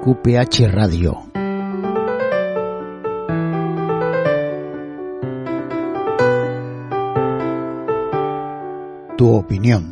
QPH Radio. Tu opinión.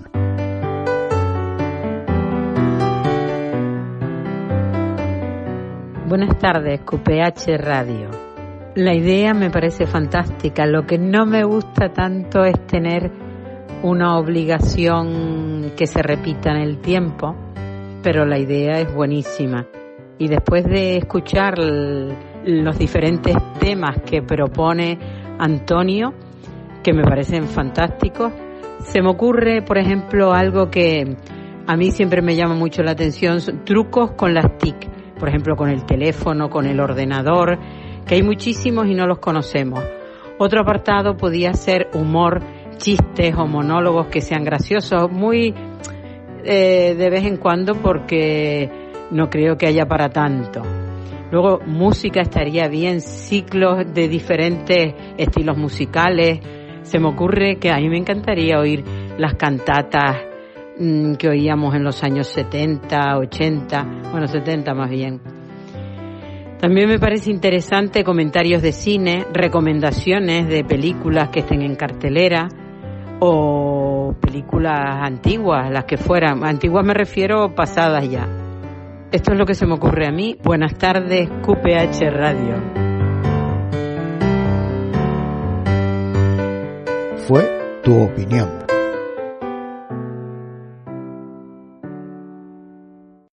Buenas tardes, QPH Radio. La idea me parece fantástica. Lo que no me gusta tanto es tener una obligación que se repita en el tiempo, pero la idea es buenísima. Y después de escuchar los diferentes temas que propone Antonio, que me parecen fantásticos, se me ocurre, por ejemplo, algo que a mí siempre me llama mucho la atención, trucos con las TIC, por ejemplo, con el teléfono, con el ordenador, que hay muchísimos y no los conocemos. Otro apartado podía ser humor, chistes o monólogos que sean graciosos, muy de vez en cuando, porque no creo que haya para tanto. Luego, música estaría bien, ciclos de diferentes estilos musicales. Se me ocurre que a mí me encantaría oír las cantatas que oíamos en los años 70, 80, bueno, 70 más bien. También me parece interesante comentarios de cine, recomendaciones de películas que estén en cartelera o películas antiguas, las que fueran. Antiguas me refiero pasadas ya. Esto es lo que se me ocurre a mí. Buenas tardes, QPH Radio. Fue tu opinión.